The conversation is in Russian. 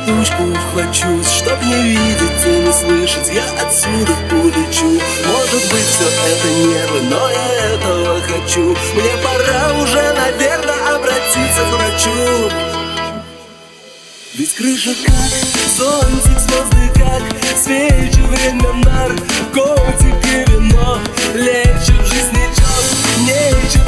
штучку ухвачусь, чтоб не видеть и не слышать, я отсюда улечу. Может быть, все это нервы, но я этого хочу. Мне пора уже, наверное, обратиться к врачу. Ведь крыша как зонтик, звезды как свечи, время наркотик и вино. Лечит жизнь ничего, нечего.